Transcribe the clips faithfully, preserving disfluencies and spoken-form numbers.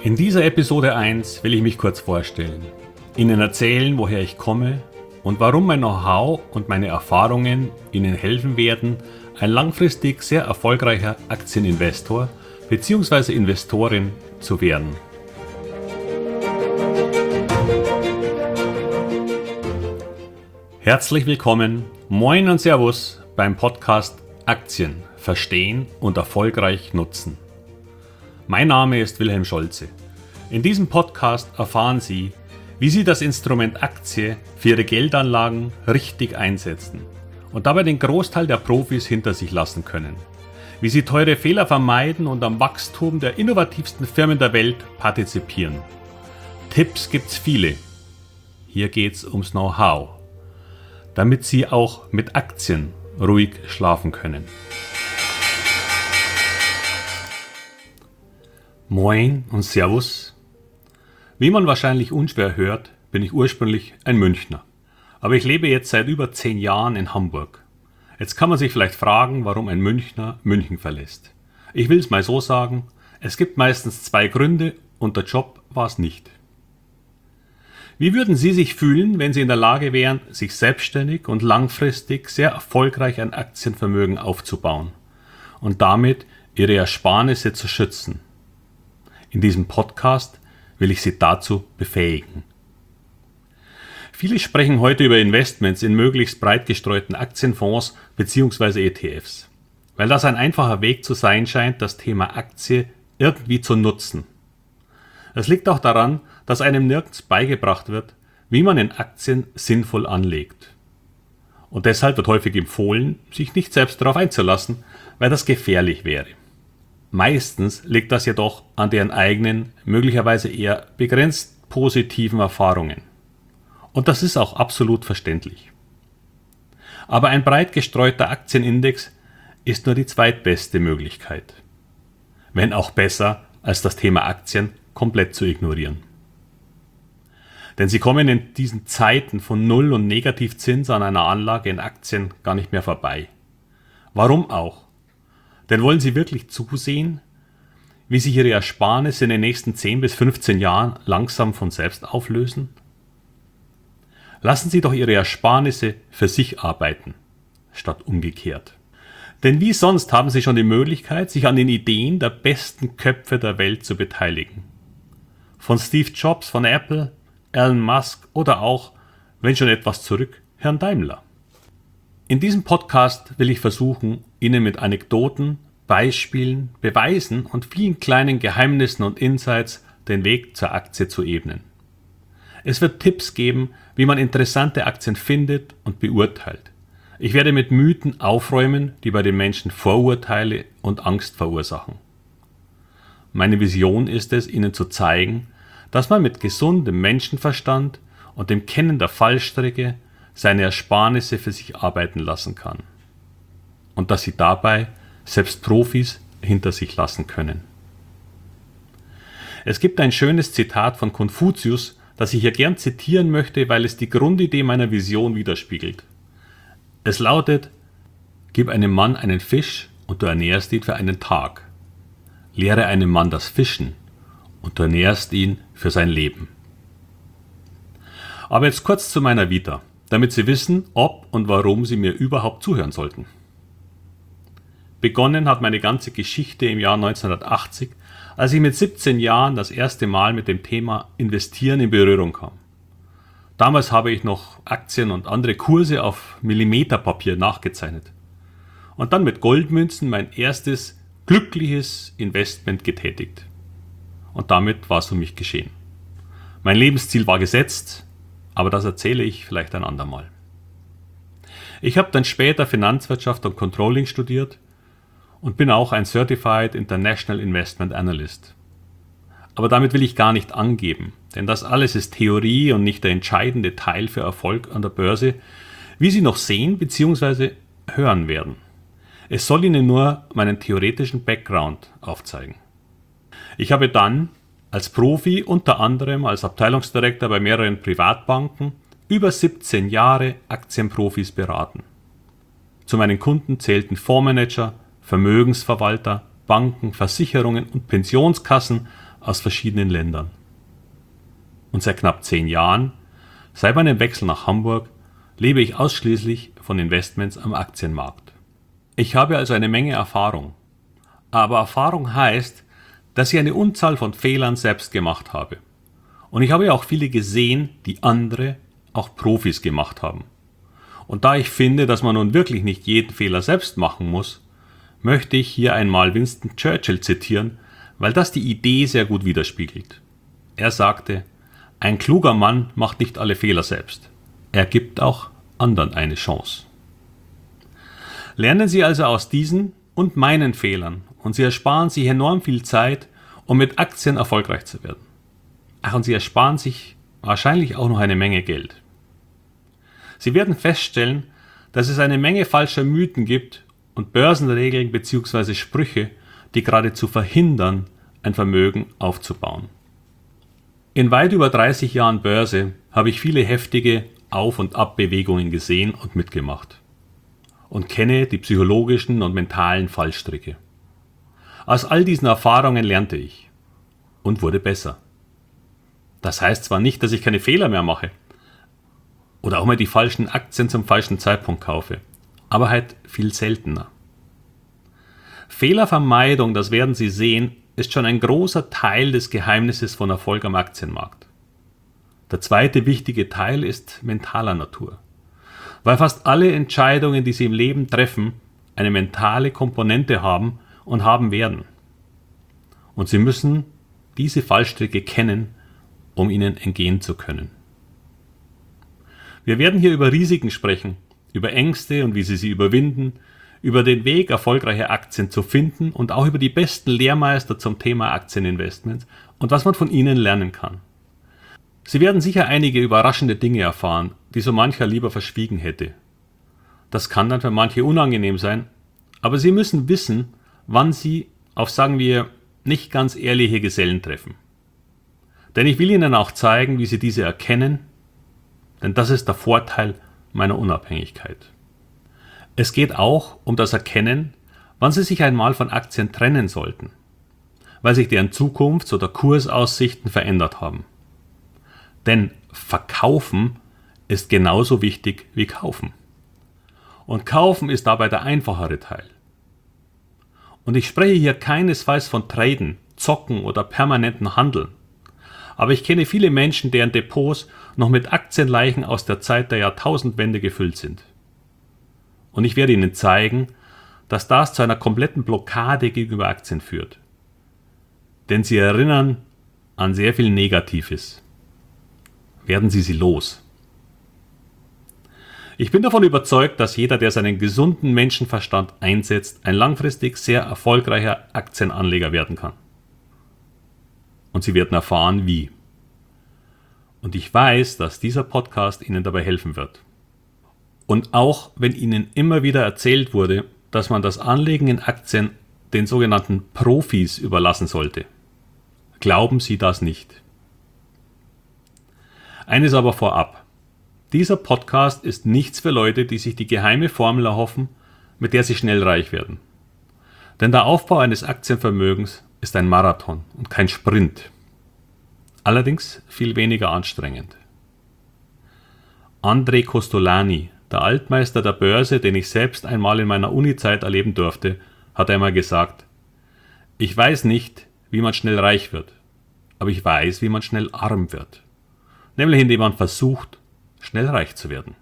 In dieser Episode eins will ich mich kurz vorstellen, Ihnen erzählen, woher ich komme und warum mein Know-how und meine Erfahrungen Ihnen helfen werden, ein langfristig sehr erfolgreicher Aktieninvestor bzw. Investorin zu werden. Herzlich willkommen, moin und Servus beim Podcast Aktien verstehen und erfolgreich nutzen. Mein Name ist Wilhelm Scholze. In diesem Podcast erfahren Sie, wie Sie das Instrument Aktie für Ihre Geldanlagen richtig einsetzen und dabei den Großteil der Profis hinter sich lassen können. Wie Sie teure Fehler vermeiden und am Wachstum der innovativsten Firmen der Welt partizipieren. Tipps gibt's viele. Hier geht's ums Know-how, damit Sie auch mit Aktien ruhig schlafen können. Moin und Servus. Wie man wahrscheinlich unschwer hört, bin ich ursprünglich ein Münchner. Aber ich lebe jetzt seit über zehn Jahren in Hamburg. Jetzt kann man sich vielleicht fragen, warum ein Münchner München verlässt. Ich will es mal so sagen, es gibt meistens zwei Gründe und der Job war es nicht. Wie würden Sie sich fühlen, wenn Sie in der Lage wären, sich selbstständig und langfristig sehr erfolgreich ein Aktienvermögen aufzubauen und damit Ihre Ersparnisse zu schützen? In diesem Podcast will ich Sie dazu befähigen. Viele sprechen heute über Investments in möglichst breit gestreuten Aktienfonds bzw. E T Fs, weil das ein einfacher Weg zu sein scheint, das Thema Aktie irgendwie zu nutzen. Es liegt auch daran, dass einem nirgends beigebracht wird, wie man in Aktien sinnvoll anlegt. Und deshalb wird häufig empfohlen, sich nicht selbst darauf einzulassen, weil das gefährlich wäre. Meistens liegt das jedoch an deren eigenen, möglicherweise eher begrenzt positiven Erfahrungen. Und das ist auch absolut verständlich. Aber ein breit gestreuter Aktienindex ist nur die zweitbeste Möglichkeit. Wenn auch besser, als das Thema Aktien komplett zu ignorieren. Denn Sie kommen in diesen Zeiten von Null- und Negativzins an einer Anlage in Aktien gar nicht mehr vorbei. Warum auch? Denn wollen Sie wirklich zusehen, wie sich Ihre Ersparnisse in den nächsten zehn bis fünfzehn Jahren langsam von selbst auflösen? Lassen Sie doch Ihre Ersparnisse für sich arbeiten, statt umgekehrt. Denn wie sonst haben Sie schon die Möglichkeit, sich an den Ideen der besten Köpfe der Welt zu beteiligen. Von Steve Jobs von Apple, Elon Musk oder auch, wenn schon etwas zurück, Herrn Daimler. In diesem Podcast will ich versuchen, Ihnen mit Anekdoten, Beispielen, Beweisen und vielen kleinen Geheimnissen und Insights den Weg zur Aktie zu ebnen. Es wird Tipps geben, wie man interessante Aktien findet und beurteilt. Ich werde mit Mythen aufräumen, die bei den Menschen Vorurteile und Angst verursachen. Meine Vision ist es, Ihnen zu zeigen, dass man mit gesundem Menschenverstand und dem Kennen der Fallstricke seine Ersparnisse für sich arbeiten lassen kann. Und dass Sie dabei selbst Profis hinter sich lassen können. Es gibt ein schönes Zitat von Konfuzius, das ich hier gern zitieren möchte, weil es die Grundidee meiner Vision widerspiegelt. Es lautet: Gib einem Mann einen Fisch und du ernährst ihn für einen Tag. Lehre einem Mann das Fischen und du ernährst ihn für sein Leben. Aber jetzt kurz zu meiner Vita, damit Sie wissen, ob und warum Sie mir überhaupt zuhören sollten. Begonnen hat meine ganze Geschichte im Jahr neunzehnhundertachtzig, als ich mit siebzehn Jahren das erste Mal mit dem Thema Investieren in Berührung kam. Damals habe ich noch Aktien und andere Kurse auf Millimeterpapier nachgezeichnet und dann mit Goldmünzen mein erstes glückliches Investment getätigt. Und damit war es für mich geschehen. Mein Lebensziel war gesetzt, aber das erzähle ich vielleicht ein andermal. Ich habe dann später Finanzwirtschaft und Controlling studiert und bin auch ein Certified International Investment Analyst. Aber damit will ich gar nicht angeben, denn das alles ist Theorie und nicht der entscheidende Teil für Erfolg an der Börse, wie Sie noch sehen bzw. hören werden. Es soll Ihnen nur meinen theoretischen Background aufzeigen. Ich habe dann als Profi, unter anderem als Abteilungsdirektor bei mehreren Privatbanken, über siebzehn Jahre Aktienprofis beraten. Zu meinen Kunden zählten Fondsmanager, Vermögensverwalter, Banken, Versicherungen und Pensionskassen, aus verschiedenen Ländern. Und seit knapp zehn Jahren, seit meinem Wechsel nach Hamburg, lebe ich ausschließlich von Investments am Aktienmarkt. Ich habe also eine Menge Erfahrung. Aber Erfahrung heißt, dass ich eine Unzahl von Fehlern selbst gemacht habe. Und ich habe auch viele gesehen, die andere, auch Profis gemacht haben. Und da ich finde, dass man nun wirklich nicht jeden Fehler selbst machen muss, möchte ich hier einmal Winston Churchill zitieren, weil das die Idee sehr gut widerspiegelt. Er sagte, ein kluger Mann macht nicht alle Fehler selbst. Er gibt auch anderen eine Chance. Lernen Sie also aus diesen und meinen Fehlern und Sie ersparen sich enorm viel Zeit, um mit Aktien erfolgreich zu werden. Ach, und Sie ersparen sich wahrscheinlich auch noch eine Menge Geld. Sie werden feststellen, dass es eine Menge falscher Mythen gibt und Börsenregeln bzw. Sprüche, die geradezu verhindern, ein Vermögen aufzubauen. In weit über dreißig Jahren Börse habe ich viele heftige Auf- und Abbewegungen gesehen und mitgemacht und kenne die psychologischen und mentalen Fallstricke. Aus all diesen Erfahrungen lernte ich und wurde besser. Das heißt zwar nicht, dass ich keine Fehler mehr mache oder auch mal die falschen Aktien zum falschen Zeitpunkt kaufe, aber halt viel seltener. Fehlervermeidung, das werden Sie sehen, ist schon ein großer Teil des Geheimnisses von Erfolg am Aktienmarkt. Der zweite wichtige Teil ist mentaler Natur, weil fast alle Entscheidungen, die Sie im Leben treffen, eine mentale Komponente haben und haben werden. Und Sie müssen diese Fallstricke kennen, um ihnen entgehen zu können. Wir werden hier über Risiken sprechen, über Ängste und wie Sie sie überwinden, über den Weg, erfolgreiche Aktien zu finden und auch über die besten Lehrmeister zum Thema Aktieninvestments und was man von ihnen lernen kann. Sie werden sicher einige überraschende Dinge erfahren, die so mancher lieber verschwiegen hätte. Das kann dann für manche unangenehm sein, aber Sie müssen wissen, wann Sie auf, sagen wir, nicht ganz ehrliche Gesellen treffen. Denn ich will Ihnen auch zeigen, wie Sie diese erkennen, denn das ist der Vorteil meiner Unabhängigkeit. Es geht auch um das Erkennen, wann Sie sich einmal von Aktien trennen sollten, weil sich deren Zukunfts- oder Kursaussichten verändert haben. Denn verkaufen ist genauso wichtig wie kaufen. Und kaufen ist dabei der einfachere Teil. Und ich spreche hier keinesfalls von Traden, Zocken oder permanenten Handeln. Aber ich kenne viele Menschen, deren Depots noch mit Aktienleichen aus der Zeit der Jahrtausendwende gefüllt sind. Und ich werde Ihnen zeigen, dass das zu einer kompletten Blockade gegenüber Aktien führt. Denn sie erinnern an sehr viel Negatives. Werden Sie sie los. Ich bin davon überzeugt, dass jeder, der seinen gesunden Menschenverstand einsetzt, ein langfristig sehr erfolgreicher Aktienanleger werden kann. Und Sie werden erfahren, wie. Und ich weiß, dass dieser Podcast Ihnen dabei helfen wird. Und auch wenn Ihnen immer wieder erzählt wurde, dass man das Anlegen in Aktien den sogenannten Profis überlassen sollte, glauben Sie das nicht. Eines aber vorab. Dieser Podcast ist nichts für Leute, die sich die geheime Formel erhoffen, mit der sie schnell reich werden. Denn der Aufbau eines Aktienvermögens ist ein Marathon und kein Sprint. Allerdings viel weniger anstrengend. André Kostolany, der Altmeister der Börse, den ich selbst einmal in meiner Uni-Zeit erleben durfte, hat einmal gesagt: Ich weiß nicht, wie man schnell reich wird, aber ich weiß, wie man schnell arm wird. Nämlich indem man versucht, schnell reich zu werden.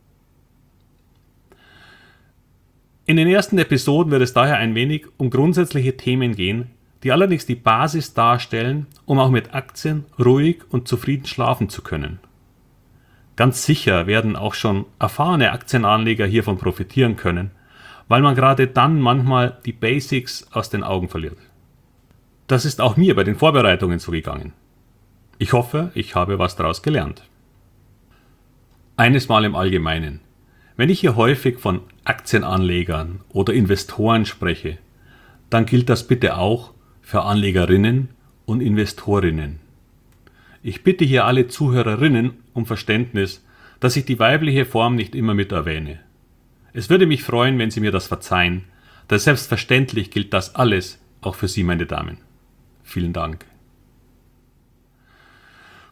In den ersten Episoden wird es daher ein wenig um grundsätzliche Themen gehen, die allerdings die Basis darstellen, um auch mit Aktien ruhig und zufrieden schlafen zu können. Ganz sicher werden auch schon erfahrene Aktienanleger hiervon profitieren können, weil man gerade dann manchmal die Basics aus den Augen verliert. Das ist auch mir bei den Vorbereitungen so gegangen. Ich hoffe, ich habe was daraus gelernt. Eines mal im Allgemeinen. Wenn ich hier häufig von Aktienanlegern oder Investoren spreche, dann gilt das bitte auch für Anlegerinnen und Investorinnen. Ich bitte hier alle Zuhörerinnen um Verständnis, dass ich die weibliche Form nicht immer mit erwähne. Es würde mich freuen, wenn Sie mir das verzeihen, denn selbstverständlich gilt das alles auch für Sie, meine Damen. Vielen Dank.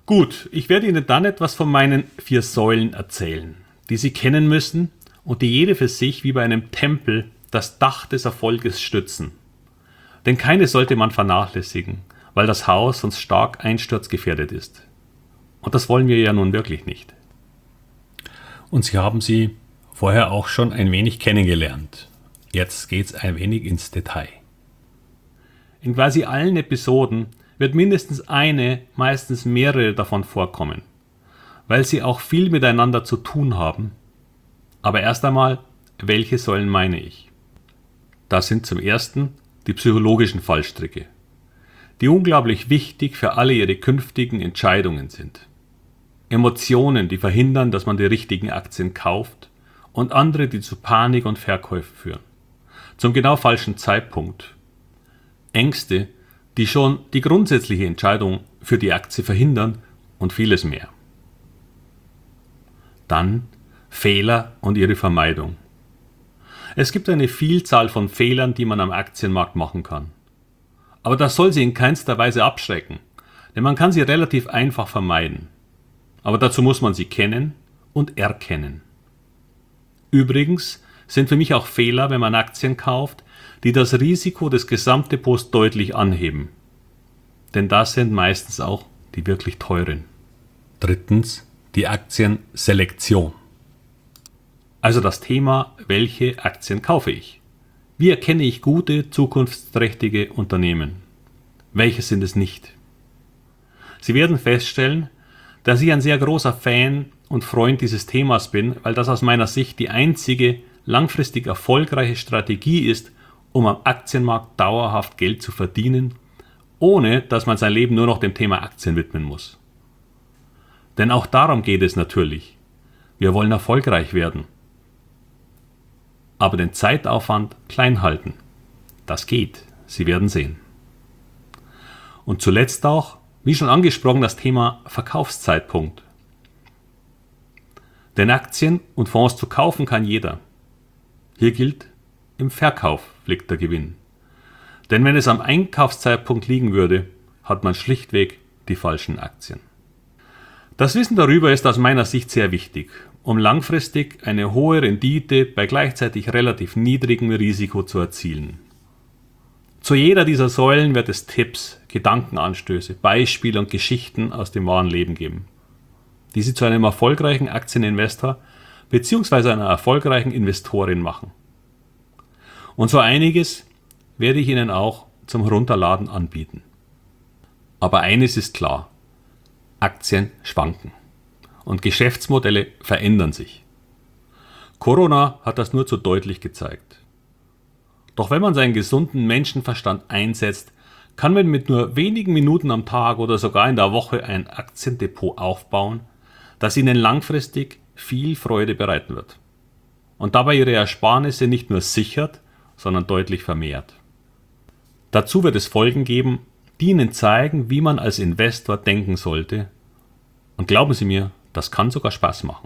Gut, ich werde Ihnen dann etwas von meinen vier Säulen erzählen, die Sie kennen müssen und die jede für sich wie bei einem Tempel das Dach des Erfolges stützen. Denn keine sollte man vernachlässigen, weil das Haus sonst stark einsturzgefährdet ist. Und das wollen wir ja nun wirklich nicht. Und Sie haben sie vorher auch schon ein wenig kennengelernt. Jetzt geht's ein wenig ins Detail. In quasi allen Episoden wird mindestens eine, meistens mehrere davon vorkommen, weil sie auch viel miteinander zu tun haben. Aber erst einmal, welche Säulen meine ich? Das sind zum ersten die psychologischen Fallstricke, die unglaublich wichtig für alle Ihre künftigen Entscheidungen sind. Emotionen, die verhindern, dass man die richtigen Aktien kauft, und andere, die zu Panik und Verkäufen führen. Zum genau falschen Zeitpunkt. Ängste, die schon die grundsätzliche Entscheidung für die Aktie verhindern und vieles mehr. Dann Fehler und ihre Vermeidung. Es gibt eine Vielzahl von Fehlern, die man am Aktienmarkt machen kann. Aber das soll Sie in keinster Weise abschrecken, denn man kann sie relativ einfach vermeiden. Aber dazu muss man sie kennen und erkennen. Übrigens sind für mich auch Fehler, wenn man Aktien kauft, die das Risiko des Gesamtdepots deutlich anheben. Denn das sind meistens auch die wirklich teuren. Drittens, die Aktienselektion. Also das Thema, welche Aktien kaufe ich? Wie erkenne ich gute, zukunftsträchtige Unternehmen? Welche sind es nicht? Sie werden feststellen, dass ich ein sehr großer Fan und Freund dieses Themas bin, weil das aus meiner Sicht die einzige langfristig erfolgreiche Strategie ist, um am Aktienmarkt dauerhaft Geld zu verdienen, ohne dass man sein Leben nur noch dem Thema Aktien widmen muss. Denn auch darum geht es natürlich. Wir wollen erfolgreich werden. Aber den Zeitaufwand klein halten. Das geht. Sie werden sehen. Und zuletzt auch, wie schon angesprochen, das Thema Verkaufszeitpunkt. Denn Aktien und Fonds zu kaufen kann jeder. Hier gilt, im Verkauf liegt der Gewinn. Denn wenn es am Einkaufszeitpunkt liegen würde, hat man schlichtweg die falschen Aktien. Das Wissen darüber ist aus meiner Sicht sehr wichtig, um langfristig eine hohe Rendite bei gleichzeitig relativ niedrigem Risiko zu erzielen. Zu jeder dieser Säulen wird es Tipps, Gedankenanstöße, Beispiele und Geschichten aus dem wahren Leben geben, die Sie zu einem erfolgreichen Aktieninvestor bzw. einer erfolgreichen Investorin machen. Und so einiges werde ich Ihnen auch zum Herunterladen anbieten. Aber eines ist klar: Aktien schwanken und Geschäftsmodelle verändern sich. Corona hat das nur zu deutlich gezeigt. Doch wenn man seinen gesunden Menschenverstand einsetzt, kann man mit nur wenigen Minuten am Tag oder sogar in der Woche ein Aktiendepot aufbauen, das Ihnen langfristig viel Freude bereiten wird und dabei Ihre Ersparnisse nicht nur sichert, sondern deutlich vermehrt. Dazu wird es Folgen geben, die Ihnen zeigen, wie man als Investor denken sollte. Und glauben Sie mir, das kann sogar Spaß machen.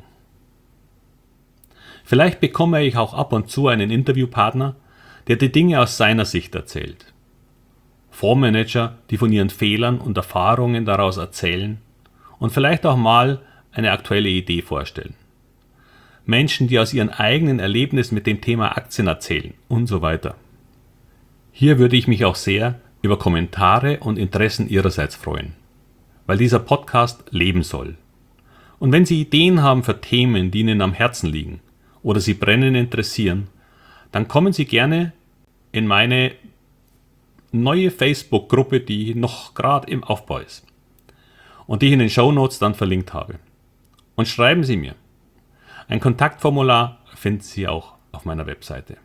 Vielleicht bekomme ich auch ab und zu einen Interviewpartner, der die Dinge aus seiner Sicht erzählt. Fondsmanager, die von ihren Fehlern und Erfahrungen daraus erzählen und vielleicht auch mal eine aktuelle Idee vorstellen. Menschen, die aus ihren eigenen Erlebnissen mit dem Thema Aktien erzählen und so weiter. Hier würde ich mich auch sehr über Kommentare und Interessen Ihrerseits freuen, weil dieser Podcast leben soll. Und wenn Sie Ideen haben für Themen, die Ihnen am Herzen liegen oder Sie brennend interessieren, dann kommen Sie gerne in meine neue Facebook-Gruppe, die noch gerade im Aufbau ist und die ich in den Shownotes dann verlinkt habe. Und schreiben Sie mir. Ein Kontaktformular finden Sie auch auf meiner Webseite.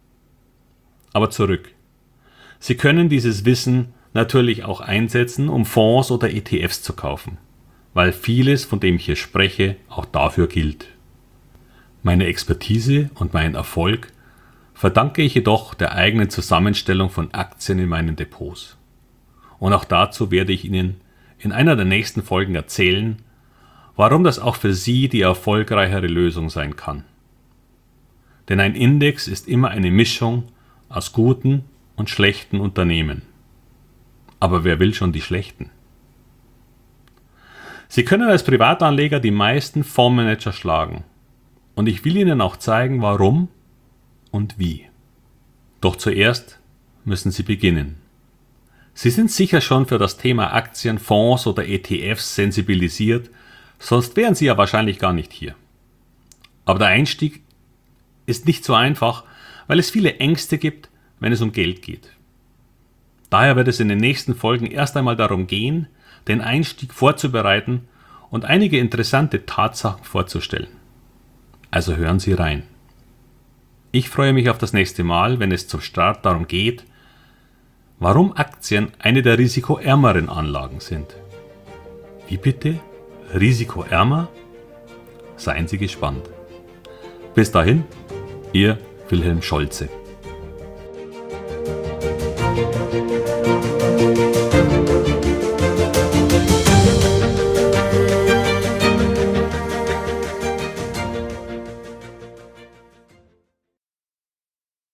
Aber zurück. Sie können dieses Wissen natürlich auch einsetzen, um Fonds oder E T Fs zu kaufen, weil vieles, von dem ich hier spreche, auch dafür gilt. Meine Expertise und meinen Erfolg verdanke ich jedoch der eigenen Zusammenstellung von Aktien in meinen Depots. Und auch dazu werde ich Ihnen in einer der nächsten Folgen erzählen, warum das auch für Sie die erfolgreichere Lösung sein kann. Denn ein Index ist immer eine Mischung aus guten und schlechten Unternehmen. Aber wer will schon die schlechten? Sie können als Privatanleger die meisten Fondsmanager schlagen. Und ich will Ihnen auch zeigen, warum und wie. Doch zuerst müssen Sie beginnen. Sie sind sicher schon für das Thema Aktien, Fonds oder E T Fs sensibilisiert, sonst wären Sie ja wahrscheinlich gar nicht hier. Aber der Einstieg ist nicht so einfach, weil es viele Ängste gibt, wenn es um Geld geht. Daher wird es in den nächsten Folgen erst einmal darum gehen, den Einstieg vorzubereiten und einige interessante Tatsachen vorzustellen. Also hören Sie rein. Ich freue mich auf das nächste Mal, wenn es zum Start darum geht, warum Aktien eine der risikoärmeren Anlagen sind. Wie bitte? Risikoärmer? Seien Sie gespannt. Bis dahin, Ihr Wilhelm Scholze.